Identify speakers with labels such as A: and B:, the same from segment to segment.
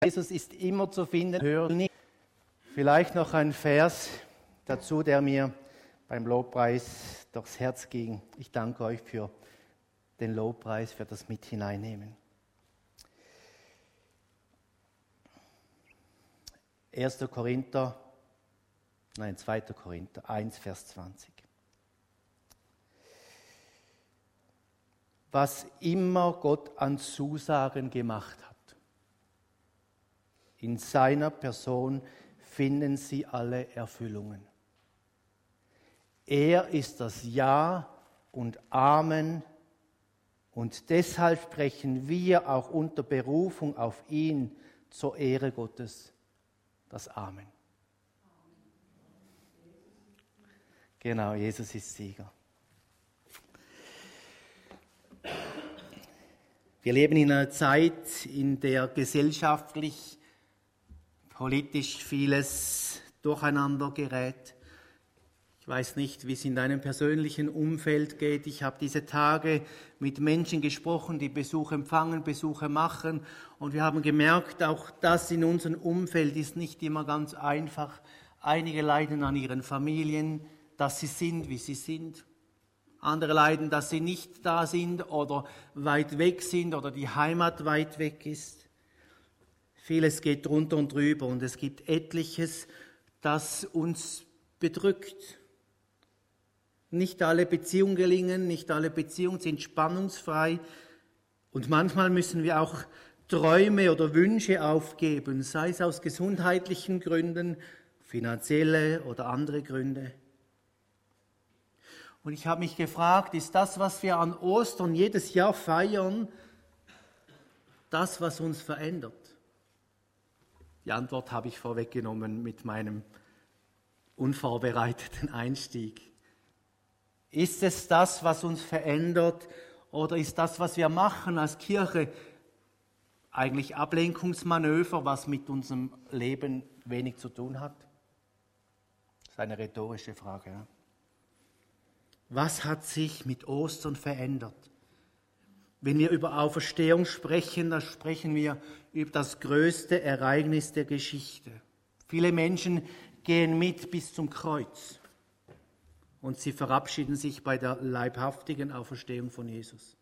A: Jesus ist immer zu finden, hören nicht. Vielleicht noch ein Vers dazu, der mir beim Lobpreis durchs Herz ging. Ich danke euch für den Lobpreis, für das Mit hineinnehmen. 2. Korinther 1, Vers 20. Was immer Gott an Zusagen gemacht hat, in seiner Person finden sie alle Erfüllungen. Er ist das Ja und Amen und deshalb sprechen wir auch unter Berufung auf ihn zur Ehre Gottes das Amen. Genau, Jesus ist Sieger. Wir leben in einer Zeit, in der gesellschaftlich, politisch vieles durcheinander gerät. Ich weiß nicht, wie es in deinem persönlichen Umfeld geht. Ich habe diese Tage mit Menschen gesprochen, die Besuch empfangen, Besuche machen. Und wir haben gemerkt, auch das in unserem Umfeld ist nicht immer ganz einfach. Einige leiden an ihren Familien, dass sie sind, wie sie sind. Andere leiden, dass sie nicht da sind oder weit weg sind oder die Heimat weit weg ist. Vieles geht drunter und drüber und es gibt etliches, das uns bedrückt. Nicht alle Beziehungen gelingen, nicht alle Beziehungen sind spannungsfrei und manchmal müssen wir auch Träume oder Wünsche aufgeben, sei es aus gesundheitlichen Gründen, finanzielle oder andere Gründe. Und ich habe mich gefragt, ist das, was wir an Ostern jedes Jahr feiern, das, was uns verändert? Die Antwort habe ich vorweggenommen mit meinem unvorbereiteten Einstieg. Ist es das, was uns verändert, oder ist das, was wir machen als Kirche, eigentlich Ablenkungsmanöver, was mit unserem Leben wenig zu tun hat? Das ist eine rhetorische Frage. Ja? Was hat sich mit Ostern verändert? Wenn wir über Auferstehung sprechen, dann sprechen wir über das größte Ereignis der Geschichte. Viele Menschen gehen mit bis zum Kreuz und sie verabschieden sich bei der leibhaftigen Auferstehung von Jesus.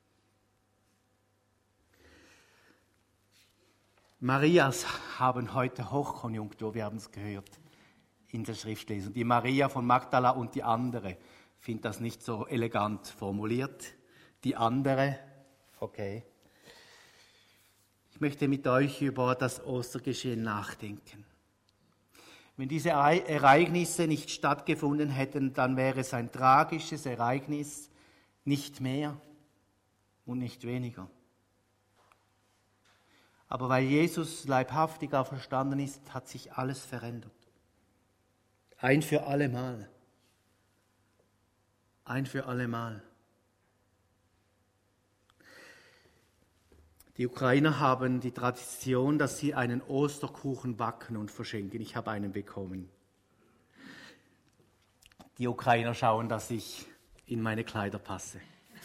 A: Marias haben heute Hochkonjunktur, wir haben es gehört in der Schriftlesung. Die Maria von Magdala und die andere. Ich finde das nicht so elegant formuliert. Die andere, okay. Ich möchte mit euch über das Ostergeschehen nachdenken. Wenn diese Ereignisse nicht stattgefunden hätten, dann wäre es ein tragisches Ereignis, nicht mehr und nicht weniger. Aber weil Jesus leibhaftig auferstanden ist, hat sich alles verändert. Ein für allemal. Ein für allemal. Die Ukrainer haben die Tradition, dass sie einen Osterkuchen backen und verschenken. Ich habe einen bekommen. Die Ukrainer schauen, dass ich in meine Kleider passe.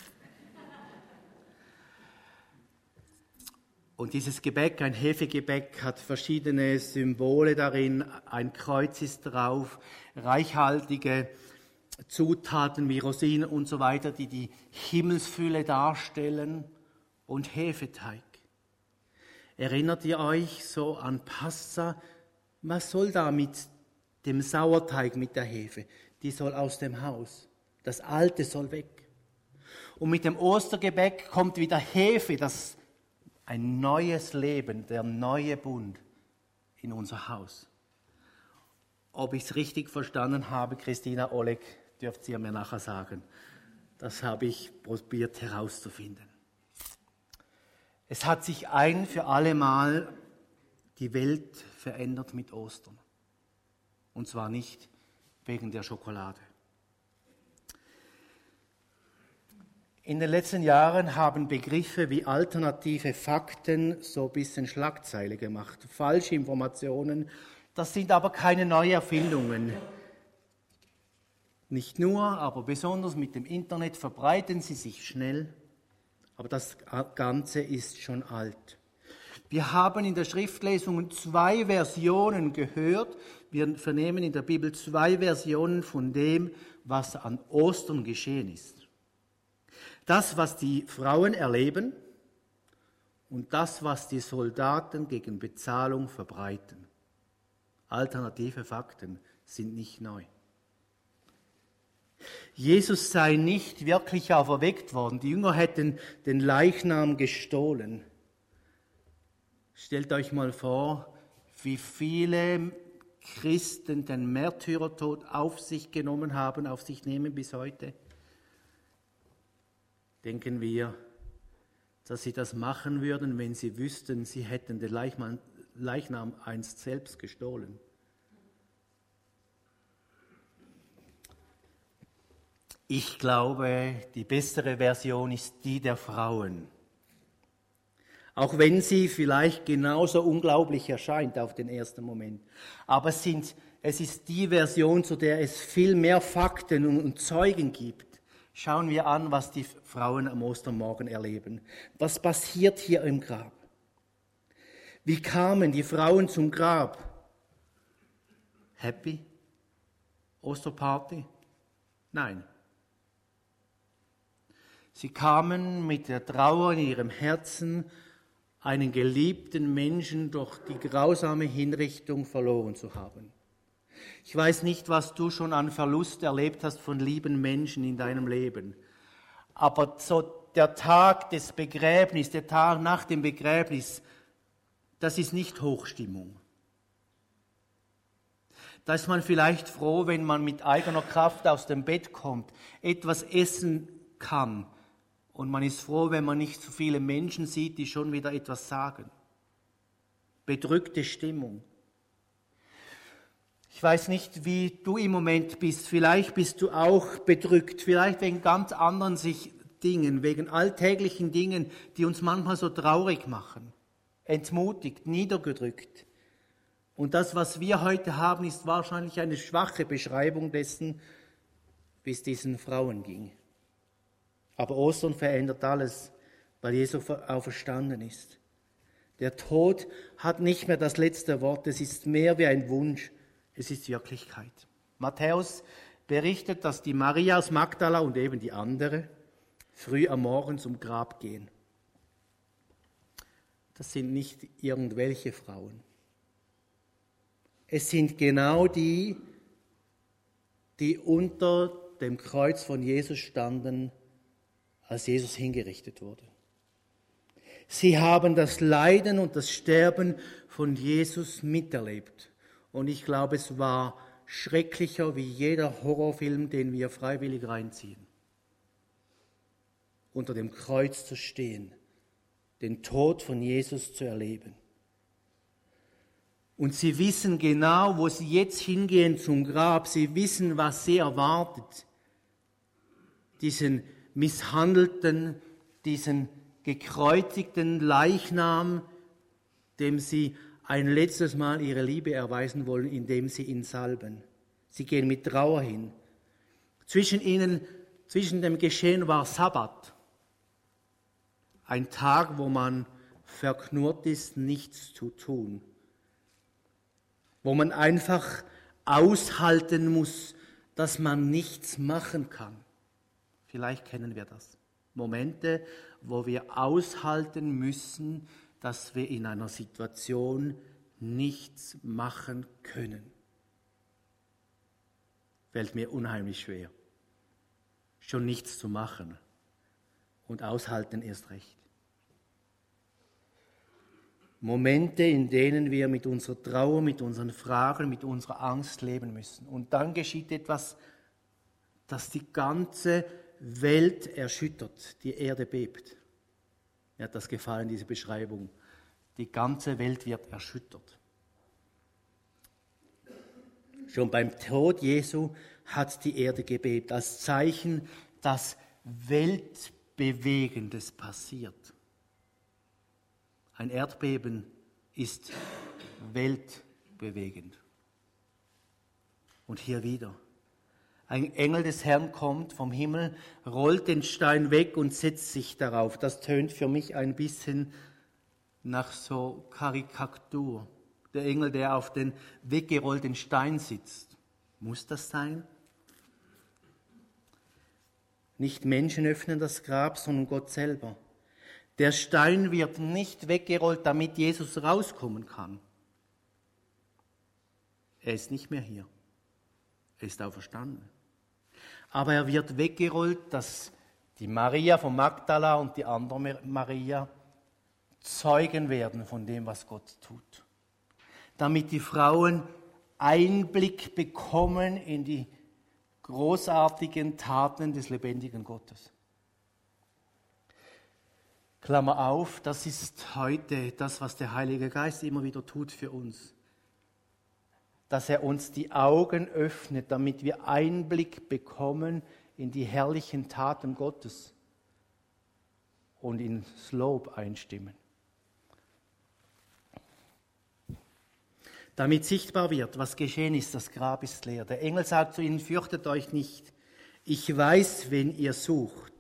A: Und dieses Gebäck, ein Hefegebäck, hat verschiedene Symbole darin. Ein Kreuz ist drauf, reichhaltige Zutaten wie Rosinen und so weiter, die die Himmelsfülle darstellen. Und Hefeteig. Erinnert ihr euch so an Passa? Was soll da mit dem Sauerteig, mit der Hefe? Die soll aus dem Haus. Das Alte soll weg. Und mit dem Ostergebäck kommt wieder Hefe, das ein neues Leben, der neue Bund in unser Haus. Ob ich es richtig verstanden habe, Christina Oleg, dürft ihr mir nachher sagen. Das habe ich probiert herauszufinden. Es hat sich ein für alle Mal die Welt verändert mit Ostern. Und zwar nicht wegen der Schokolade. In den letzten Jahren haben Begriffe wie alternative Fakten so ein bisschen Schlagzeile gemacht. Falsche Informationen, das sind aber keine Neuerfindungen. Nicht nur, aber besonders mit dem Internet verbreiten sie sich schnell. Aber das Ganze ist schon alt. Wir haben in der Schriftlesung 2 Versionen gehört. Wir vernehmen in der Bibel 2 Versionen von dem, was an Ostern geschehen ist. Das, was die Frauen erleben und das, was die Soldaten gegen Bezahlung verbreiten. Alternative Fakten sind nicht neu. Jesus sei nicht wirklich auferweckt worden. Die Jünger hätten den Leichnam gestohlen. Stellt euch mal vor, wie viele Christen den Märtyrertod auf sich genommen haben, auf sich nehmen bis heute. Denken wir, dass sie das machen würden, wenn sie wüssten, sie hätten den Leichnam einst selbst gestohlen. Ich glaube, die bessere Version ist die der Frauen. Auch wenn sie vielleicht genauso unglaublich erscheint auf den ersten Moment. Aber es ist die Version, zu der es viel mehr Fakten und Zeugen gibt. Schauen wir an, was die Frauen am Ostermorgen erleben. Was passiert hier im Grab? Wie kamen die Frauen zum Grab? Happy? Osterparty? Nein. Sie kamen mit der Trauer in ihrem Herzen, einen geliebten Menschen durch die grausame Hinrichtung verloren zu haben. Ich weiß nicht, was du schon an Verlust erlebt hast von lieben Menschen in deinem Leben, aber so der Tag des Begräbnisses, der Tag nach dem Begräbnis, das ist nicht Hochstimmung. Da ist man vielleicht froh, wenn man mit eigener Kraft aus dem Bett kommt, etwas essen kann. Und man ist froh, wenn man nicht so viele Menschen sieht, die schon wieder etwas sagen. Bedrückte Stimmung. Ich weiß nicht, wie du im Moment bist. Vielleicht bist du auch bedrückt. Vielleicht wegen ganz anderen Dingen, wegen alltäglichen Dingen, die uns manchmal so traurig machen. Entmutigt, niedergedrückt. Und das, was wir heute haben, ist wahrscheinlich eine schwache Beschreibung dessen, wie es diesen Frauen ging. Aber Ostern verändert alles, weil Jesus auferstanden ist. Der Tod hat nicht mehr das letzte Wort, es ist mehr wie ein Wunsch, es ist Wirklichkeit. Matthäus berichtet, dass die Maria aus Magdala und eben die andere früh am Morgen zum Grab gehen. Das sind nicht irgendwelche Frauen. Es sind genau die, die unter dem Kreuz von Jesus standen, als Jesus hingerichtet wurde. Sie haben das Leiden und das Sterben von Jesus miterlebt. Und ich glaube, es war schrecklicher wie jeder Horrorfilm, den wir freiwillig reinziehen. Unter dem Kreuz zu stehen, den Tod von Jesus zu erleben. Und sie wissen genau, wo sie jetzt hingehen zum Grab. Sie wissen, was sie erwartet. Diesen misshandelten, diesen gekreuzigten Leichnam, dem sie ein letztes Mal ihre Liebe erweisen wollen, indem sie ihn salben. Sie gehen mit Trauer hin. Zwischen dem Geschehen war Sabbat. Ein Tag, wo man verknurrt ist, nichts zu tun. Wo man einfach aushalten muss, dass man nichts machen kann. Vielleicht kennen wir das. Momente, wo wir aushalten müssen, dass wir in einer Situation nichts machen können. Fällt mir unheimlich schwer. Schon nichts zu machen und aushalten erst recht. Momente, in denen wir mit unserer Trauer, mit unseren Fragen, mit unserer Angst leben müssen. Und dann geschieht etwas, das die ganze Welt erschüttert, die Erde bebt. Mir hat das gefallen, diese Beschreibung. Die ganze Welt wird erschüttert. Schon beim Tod Jesu hat die Erde gebebt, als Zeichen, dass Weltbewegendes passiert. Ein Erdbeben ist weltbewegend. Und hier wieder. Ein Engel des Herrn kommt vom Himmel, rollt den Stein weg und setzt sich darauf. Das tönt für mich ein bisschen nach so Karikatur. Der Engel, der auf den weggerollten Stein sitzt. Muss das sein? Nicht Menschen öffnen das Grab, sondern Gott selber. Der Stein wird nicht weggerollt, damit Jesus rauskommen kann. Er ist nicht mehr hier. Er ist auferstanden. Aber er wird weggerollt, dass die Maria von Magdala und die andere Maria Zeugen werden von dem, was Gott tut. Damit die Frauen Einblick bekommen in die großartigen Taten des lebendigen Gottes. Klammer auf, das ist heute das, was der Heilige Geist immer wieder tut für uns. Dass er uns die Augen öffnet, damit wir Einblick bekommen in die herrlichen Taten Gottes und ins Lob einstimmen. Damit sichtbar wird, was geschehen ist, das Grab ist leer. Der Engel sagt zu ihnen, fürchtet euch nicht, ich weiß, wen ihr sucht.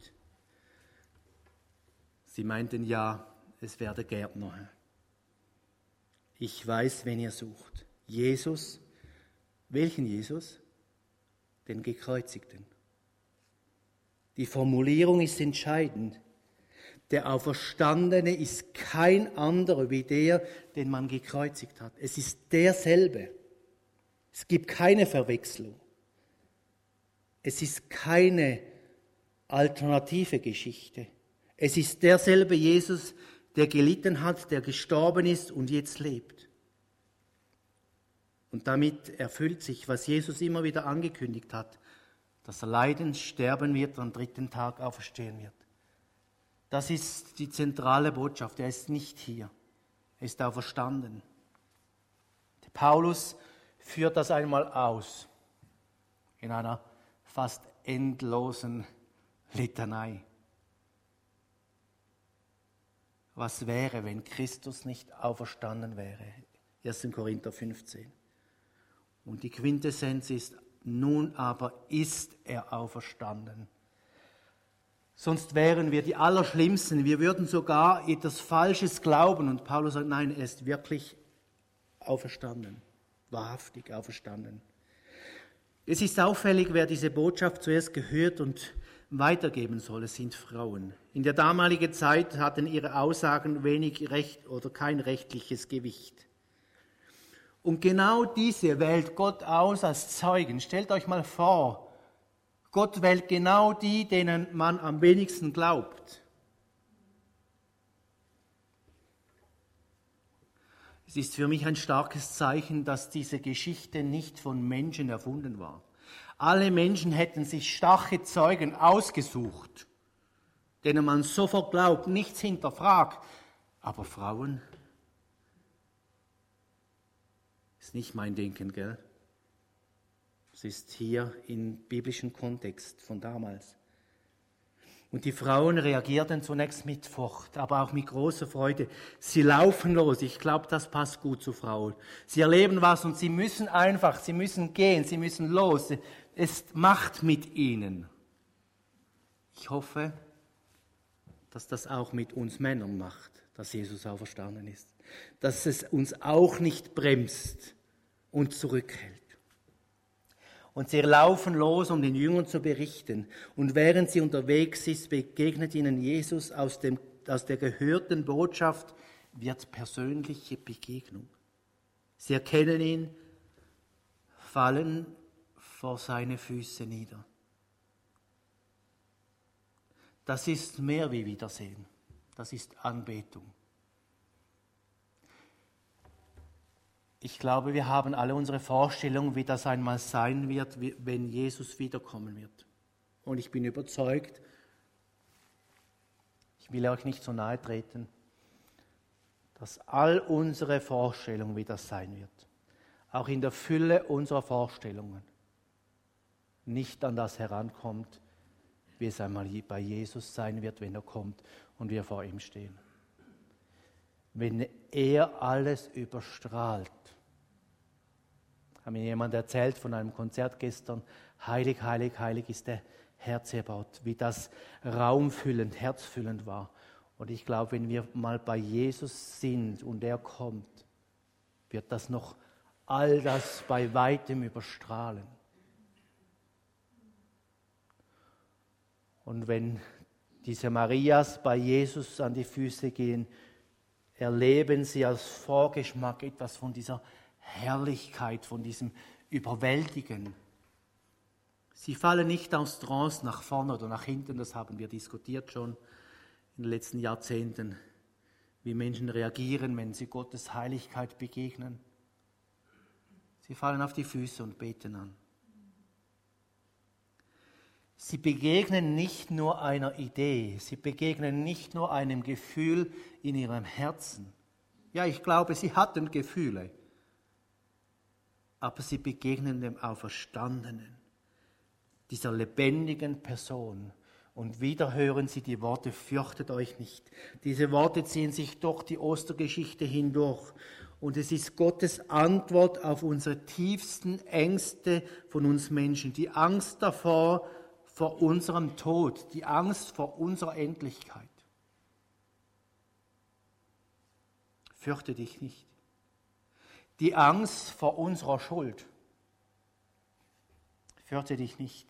A: Sie meinten, ja, es wäre der Gärtner. Ich weiß, wen ihr sucht. Jesus, welchen Jesus? Den Gekreuzigten. Die Formulierung ist entscheidend. Der Auferstandene ist kein anderer wie der, den man gekreuzigt hat. Es ist derselbe. Es gibt keine Verwechslung. Es ist keine alternative Geschichte. Es ist derselbe Jesus, der gelitten hat, der gestorben ist und jetzt lebt. Und damit erfüllt sich, was Jesus immer wieder angekündigt hat, dass er leiden, sterben wird und am dritten Tag auferstehen wird. Das ist die zentrale Botschaft. Er ist nicht hier. Er ist auferstanden. Der Paulus führt das einmal aus in einer fast endlosen Litanei. Was wäre, wenn Christus nicht auferstanden wäre? 1. Korinther 15. Und die Quintessenz ist, nun aber ist er auferstanden. Sonst wären wir die Allerschlimmsten. Wir würden sogar etwas Falsches glauben. Und Paulus sagt, nein, er ist wirklich auferstanden. Wahrhaftig auferstanden. Es ist auffällig, wer diese Botschaft zuerst gehört und weitergeben soll. Es sind Frauen. In der damaligen Zeit hatten ihre Aussagen wenig Recht oder kein rechtliches Gewicht. Und genau diese wählt Gott aus als Zeugen. Stellt euch mal vor, Gott wählt genau die, denen man am wenigsten glaubt. Es ist für mich ein starkes Zeichen, dass diese Geschichte nicht von Menschen erfunden war. Alle Menschen hätten sich starke Zeugen ausgesucht, denen man sofort glaubt, nichts hinterfragt. Aber Frauen, ist nicht mein Denken, gell? Es ist hier im biblischen Kontext von damals. Und die Frauen reagierten zunächst mit Furcht, aber auch mit großer Freude. Sie laufen los. Ich glaube, das passt gut zu Frauen. Sie erleben was und sie müssen gehen, sie müssen los. Es macht mit ihnen. Ich hoffe, dass das auch mit uns Männern macht, dass Jesus auferstanden ist. Dass es uns auch nicht bremst und zurückhält. Und sie laufen los, um den Jüngern zu berichten. Und während sie unterwegs ist, begegnet ihnen Jesus aus der gehörten Botschaft, wird persönliche Begegnung. Sie erkennen ihn, fallen vor seine Füße nieder. Das ist mehr wie Wiedersehen. Das ist Anbetung. Ich glaube, wir haben alle unsere Vorstellung, wie das einmal sein wird, wenn Jesus wiederkommen wird. Und ich bin überzeugt, ich will euch nicht so nahe treten, dass all unsere Vorstellungen, wie das sein wird, auch in der Fülle unserer Vorstellungen, nicht an das herankommt, wie es einmal bei Jesus sein wird, wenn er kommt und wir vor ihm stehen. Wenn er alles überstrahlt. Hat mir jemand erzählt von einem Konzert gestern, heilig, heilig, heilig ist der Herr Zebaoth, wie das raumfüllend, herzfüllend war. Und ich glaube, wenn wir mal bei Jesus sind und er kommt, wird das noch all das bei weitem überstrahlen. Und wenn diese Marias bei Jesus an die Füße gehen, erleben sie als Vorgeschmack etwas von dieser Herrlichkeit, von diesem Überwältigen. Sie fallen nicht aus Trance nach vorne oder nach hinten, das haben wir diskutiert schon in den letzten Jahrzehnten, wie Menschen reagieren, wenn sie Gottes Heiligkeit begegnen. Sie fallen auf die Füße und beten an. Sie begegnen nicht nur einer Idee, sie begegnen nicht nur einem Gefühl in ihrem Herzen. Ja, ich glaube, sie hatten Gefühle, aber sie begegnen dem Auferstandenen, dieser lebendigen Person. Und wieder hören sie die Worte, fürchtet euch nicht. Diese Worte ziehen sich durch die Ostergeschichte hindurch. Und es ist Gottes Antwort auf unsere tiefsten Ängste von uns Menschen. Die Angst davor, vor unserem Tod, die Angst vor unserer Endlichkeit. Fürchte dich nicht. Die Angst vor unserer Schuld. Fürchte dich nicht.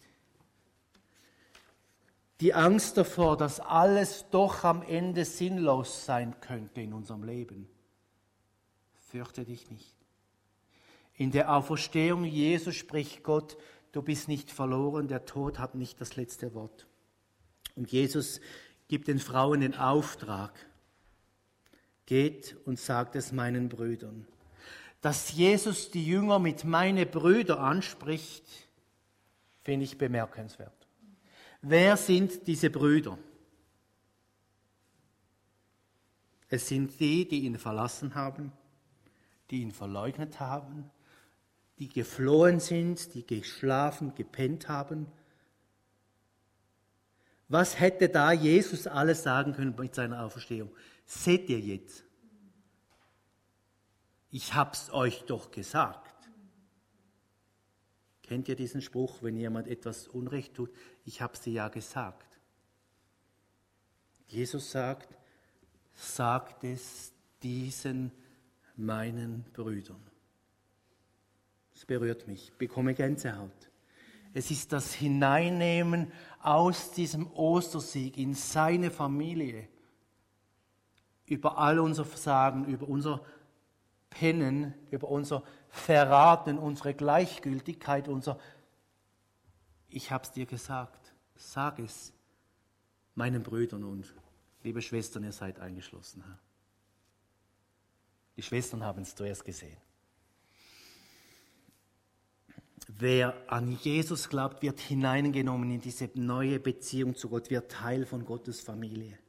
A: Die Angst davor, dass alles doch am Ende sinnlos sein könnte in unserem Leben. Fürchte dich nicht. In der Auferstehung Jesu spricht Gott, du bist nicht verloren, der Tod hat nicht das letzte Wort. Und Jesus gibt den Frauen den Auftrag, geht und sagt es meinen Brüdern. Dass Jesus die Jünger mit meine Brüder anspricht, finde ich bemerkenswert. Wer sind diese Brüder? Es sind die, die ihn verlassen haben, die ihn verleugnet haben, die geflohen sind, die geschlafen, gepennt haben. Was hätte da Jesus alles sagen können mit seiner Auferstehung? Seht ihr jetzt? Ich hab's euch doch gesagt. Kennt ihr diesen Spruch, wenn jemand etwas Unrecht tut? Ich hab's dir ja gesagt. Jesus sagt, sagt es diesen meinen Brüdern. Es berührt mich, ich bekomme Gänsehaut. Es ist das Hineinnehmen aus diesem Ostersieg in seine Familie. Über all unser Versagen, über unser Pennen, über unser Verraten, unsere Gleichgültigkeit, ich hab's dir gesagt, sag es meinen Brüdern und liebe Schwestern, ihr seid eingeschlossen. Die Schwestern haben es zuerst gesehen. Wer an Jesus glaubt, wird hineingenommen in diese neue Beziehung zu Gott, wird Teil von Gottes Familie.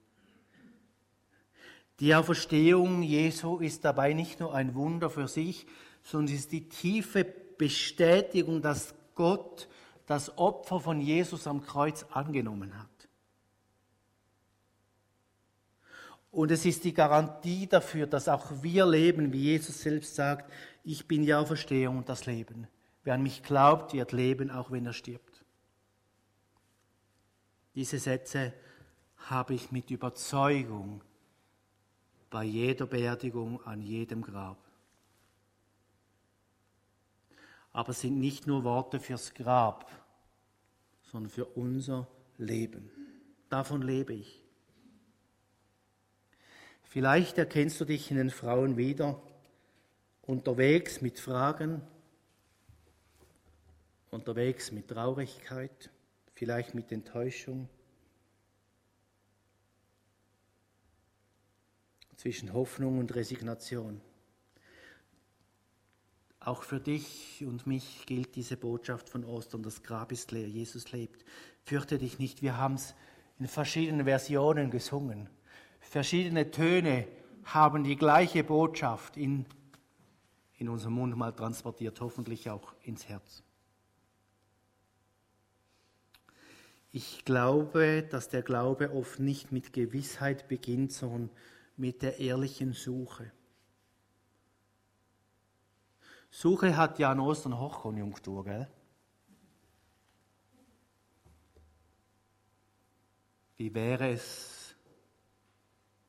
A: Die Auferstehung Jesu ist dabei nicht nur ein Wunder für sich, sondern es ist die tiefe Bestätigung, dass Gott das Opfer von Jesus am Kreuz angenommen hat. Und es ist die Garantie dafür, dass auch wir leben, wie Jesus selbst sagt, ich bin die Auferstehung und das Leben. Wer an mich glaubt, wird leben, auch wenn er stirbt. Diese Sätze habe ich mit Überzeugung bei jeder Beerdigung, an jedem Grab. Aber es sind nicht nur Worte fürs Grab, sondern für unser Leben. Davon lebe ich. Vielleicht erkennst du dich in den Frauen wieder, unterwegs mit Fragen, unterwegs mit Traurigkeit, vielleicht mit Enttäuschung, zwischen Hoffnung und Resignation. Auch für dich und mich gilt diese Botschaft von Ostern, das Grab ist leer, Jesus lebt. Fürchte dich nicht, wir haben es in verschiedenen Versionen gesungen. Verschiedene Töne haben die gleiche Botschaft in unserem Mund mal transportiert, hoffentlich auch ins Herz. Ich glaube, dass der Glaube oft nicht mit Gewissheit beginnt, sondern mit der ehrlichen Suche. Suche hat ja an Ostern Hochkonjunktur, gell? Wie wäre es,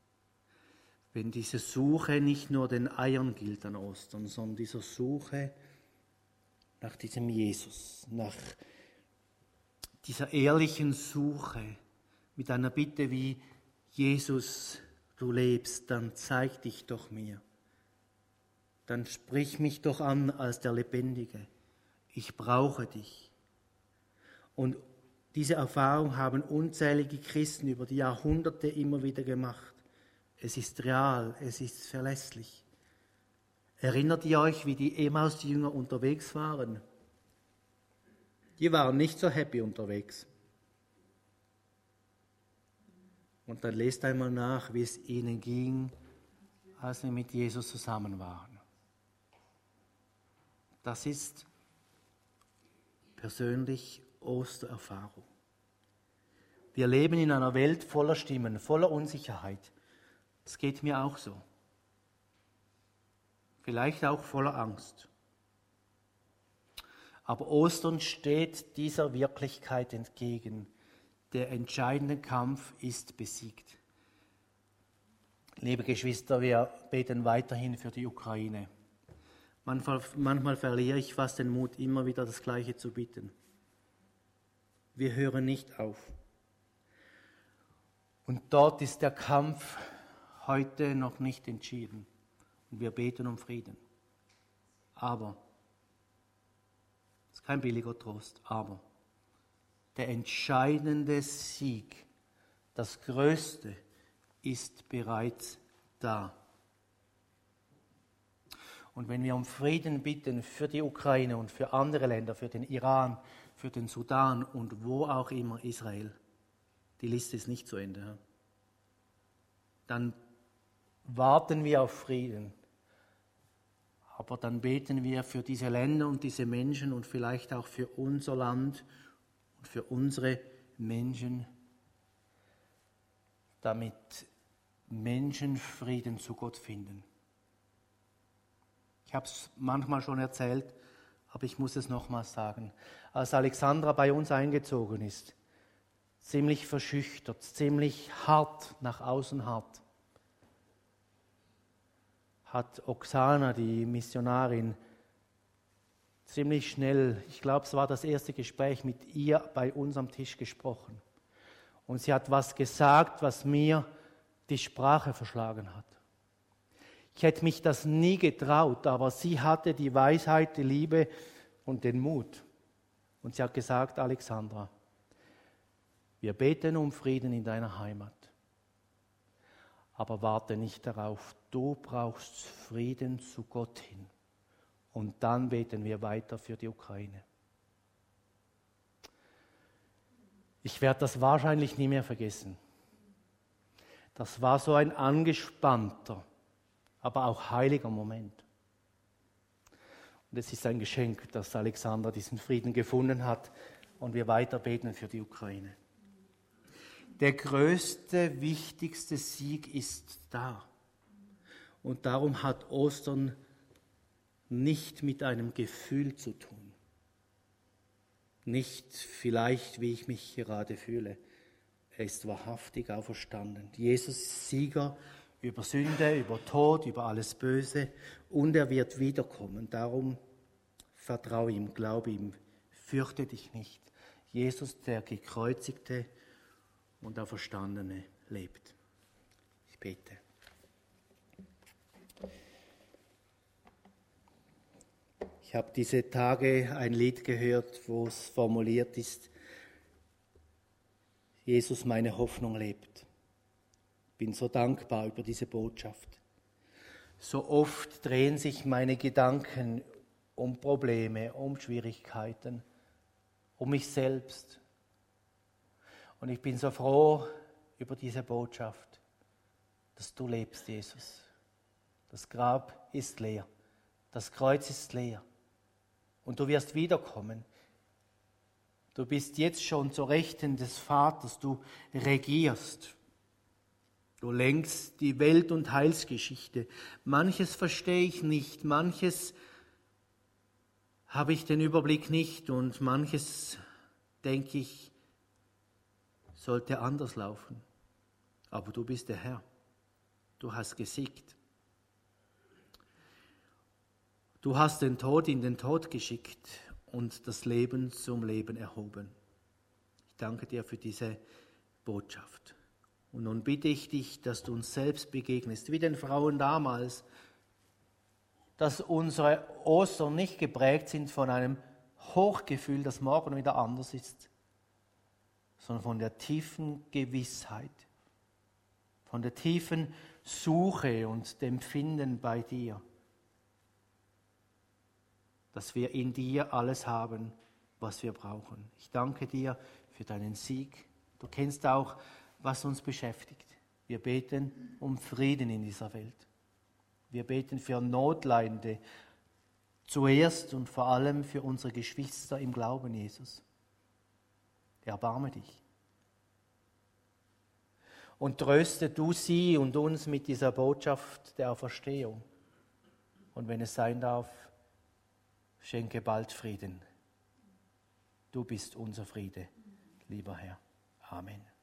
A: wenn diese Suche nicht nur den Eiern gilt an Ostern, sondern dieser Suche nach diesem Jesus, nach dieser ehrlichen Suche mit einer Bitte wie: Jesus, du lebst, dann zeig dich doch mir. Dann sprich mich doch an als der Lebendige. Ich brauche dich. Und diese Erfahrung haben unzählige Christen über die Jahrhunderte immer wieder gemacht. Es ist real, es ist verlässlich. Erinnert ihr euch, wie die Emmaus-Jünger unterwegs waren? Die waren nicht so happy unterwegs. Und dann lest einmal nach, wie es ihnen ging, als sie mit Jesus zusammen waren. Das ist persönlich Ostererfahrung. Wir leben in einer Welt voller Stimmen, voller Unsicherheit. Das geht mir auch so. Vielleicht auch voller Angst. Aber Ostern steht dieser Wirklichkeit entgegen. Der entscheidende Kampf ist besiegt. Liebe Geschwister, wir beten weiterhin für die Ukraine. Manchmal verliere ich fast den Mut, immer wieder das Gleiche zu bitten. Wir hören nicht auf. Und dort ist der Kampf heute noch nicht entschieden. Und wir beten um Frieden. Aber, das ist kein billiger Trost, aber der entscheidende Sieg, das Größte, ist bereits da. Und wenn wir um Frieden bitten für die Ukraine und für andere Länder, für den Iran, für den Sudan und wo auch immer, Israel, die Liste ist nicht zu Ende, dann warten wir auf Frieden. Aber dann beten wir für diese Länder und diese Menschen und vielleicht auch für unser Land und für unsere Menschen, damit Menschen Frieden zu Gott finden. Ich habe es manchmal schon erzählt, aber ich muss es nochmals sagen. Als Alexandra bei uns eingezogen ist, ziemlich verschüchtert, ziemlich hart, nach außen hart, hat Oksana, die Missionarin, ziemlich schnell, ich glaube, es war das erste Gespräch mit ihr bei uns am Tisch gesprochen. Und sie hat was gesagt, was mir die Sprache verschlagen hat. Ich hätte mich das nie getraut, aber sie hatte die Weisheit, die Liebe und den Mut. Und sie hat gesagt: Alexandra, wir beten um Frieden in deiner Heimat. Aber warte nicht darauf, du brauchst Frieden zu Gott hin. Und dann beten wir weiter für die Ukraine. Ich werde das wahrscheinlich nie mehr vergessen. Das war so ein angespannter, aber auch heiliger Moment. Und es ist ein Geschenk, dass Alexandra diesen Frieden gefunden hat und wir weiter beten für die Ukraine. Der größte, wichtigste Sieg ist da. Und darum hat Ostern nicht mit einem Gefühl zu tun. Nicht vielleicht, wie ich mich gerade fühle. Er ist wahrhaftig auferstanden. Jesus ist Sieger über Sünde, über Tod, über alles Böse. Und er wird wiederkommen. Darum vertraue ihm, glaube ihm, fürchte dich nicht. Jesus, der Gekreuzigte und Auferstandene, lebt. Ich bete. Ich habe diese Tage ein Lied gehört, wo es formuliert ist: Jesus, meine Hoffnung lebt. Ich bin so dankbar über diese Botschaft. So oft drehen sich meine Gedanken um Probleme, um Schwierigkeiten, um mich selbst. Und ich bin so froh über diese Botschaft, dass du lebst, Jesus. Das Grab ist leer, das Kreuz ist leer und du wirst wiederkommen. Du bist jetzt schon zur Rechten des Vaters, du regierst. Du lenkst die Welt- und Heilsgeschichte. Manches verstehe ich nicht, manches habe ich den Überblick nicht und manches denke ich, sollte anders laufen. Aber du bist der Herr. Du hast gesiegt. Du hast den Tod in den Tod geschickt und das Leben zum Leben erhoben. Ich danke dir für diese Botschaft. Und nun bitte ich dich, dass du uns selbst begegnest, wie den Frauen damals, dass unsere Ostern nicht geprägt sind von einem Hochgefühl, das morgen wieder anders ist, sondern von der tiefen Gewissheit, von der tiefen Suche und dem Finden bei dir, dass wir in dir alles haben, was wir brauchen. Ich danke dir für deinen Sieg. Du kennst auch, was uns beschäftigt. Wir beten um Frieden in dieser Welt. Wir beten für Notleidende, zuerst und vor allem für unsere Geschwister im Glauben, Jesus. Erbarme dich. Und tröste du sie und uns mit dieser Botschaft der Auferstehung. Und wenn es sein darf, schenke bald Frieden. Du bist unser Friede, lieber Herr. Amen.